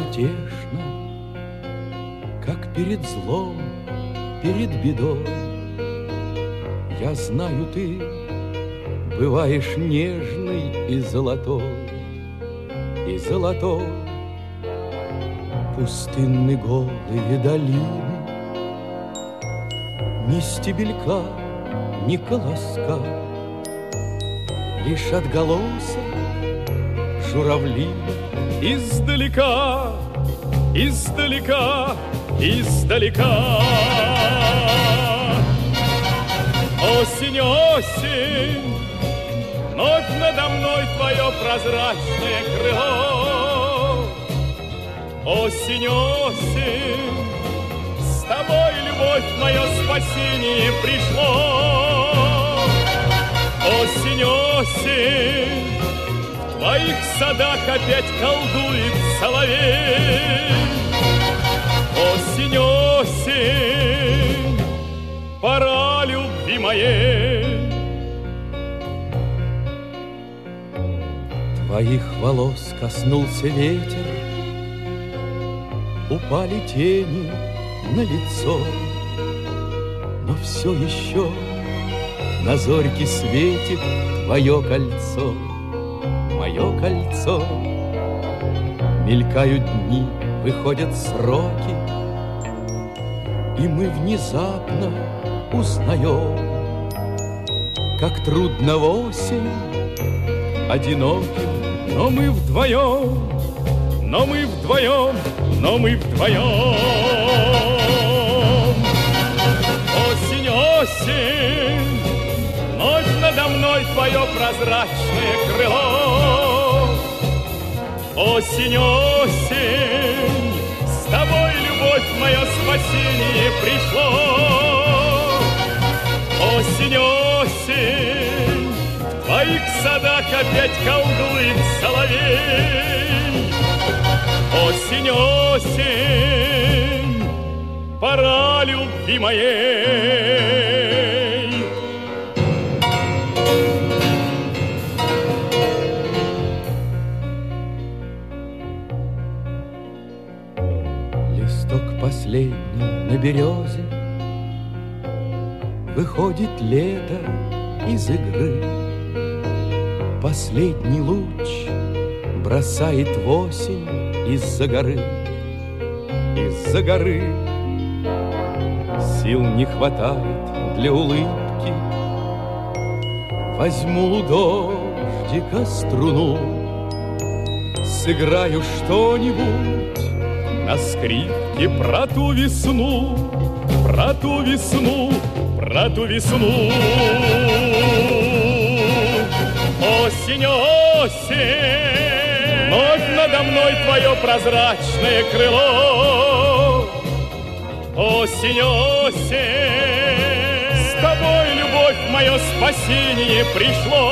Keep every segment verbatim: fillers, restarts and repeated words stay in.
безутешно, как перед злом, перед бедой. Я знаю, ты бываешь нежной и золотой, и золотой. Пустынны голые долины, ни стебелька, ни колоска, лишь отголосок журавлина. Издалека, издалека, издалека. Осень, осень, вновь надо мной твое прозрачное крыло. Осень, осень, с тобой, любовь, мое спасение пришло. Осень, осень, в твоих садах опять колдует соловей. Осень, осень, пора любви моей. Твоих волос коснулся ветер, упали тени на лицо, но все еще на зорьке светит твое кольцо, мое кольцо. Мелькают дни, выходят сроки, и мы внезапно узнаем, как трудно в осень одиноким, но мы вдвоем, но мы вдвоем, но мы вдвоем. Осень, осень, вновь надо мной твое прозрачное крыло. Осень, осень, с тобой, любовь, мое спасение пришло. Осень, осень, в твоих садах опять колдует соловей. Осень, осень, пора любви моей. Листок последний на березе, выходит лето из игры. Последний луч бросает в осень из-за горы, из-за горы. Сил не хватает для улыбки. Возьму у дождика струну, сыграю что-нибудь на скрипке про ту весну, про ту весну, про ту весну. Осень, осень, вновь надо мной твое прозрачное крыло. Осень, осень, с тобой, любовь, мое спасение пришло.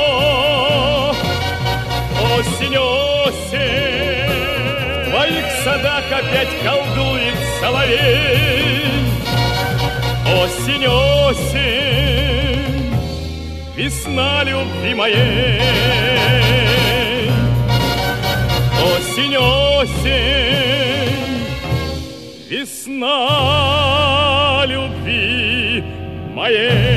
Осень, осень, в твоих садах опять колдует соловей. Осень, осень, весна любви моей. Осень, осень, весна любви моей.